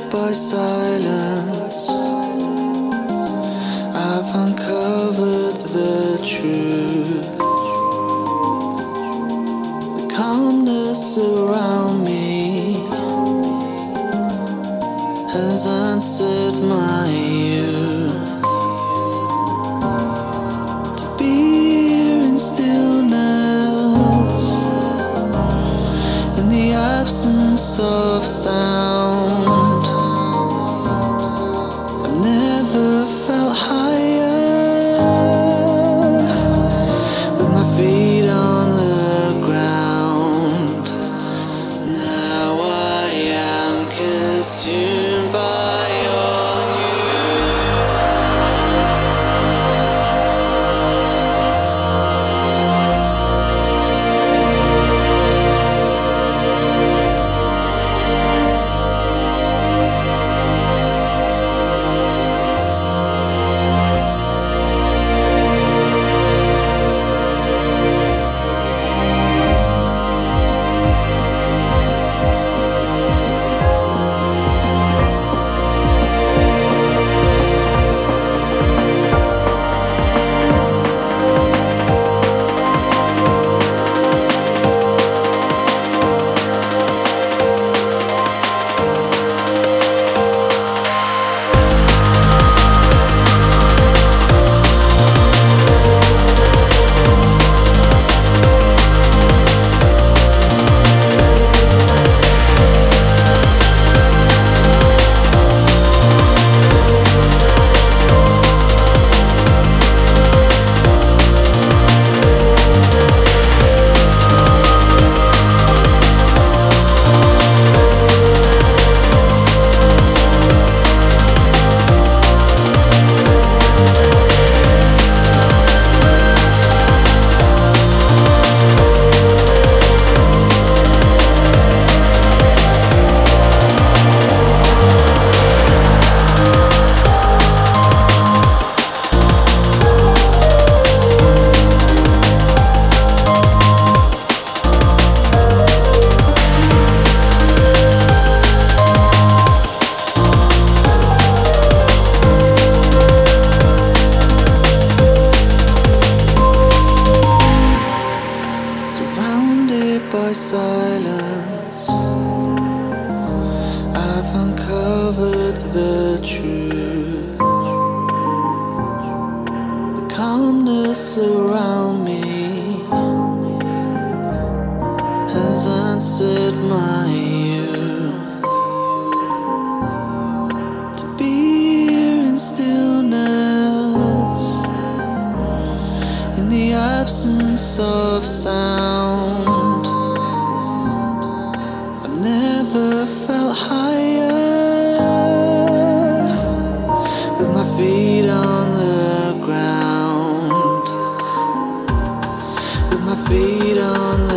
by silence, I've uncovered the truth. The calmness around me has answered my youth. To be here in stillness, in the absence of sound, I've never felt higher, with my feet on the ground. Now I am consumed by all you by silence, I've uncovered the truth. The calmness around me has answered my youth. To be here in stillness, in the absence of sound, never felt higher, with my feet on the ground, with my feet on the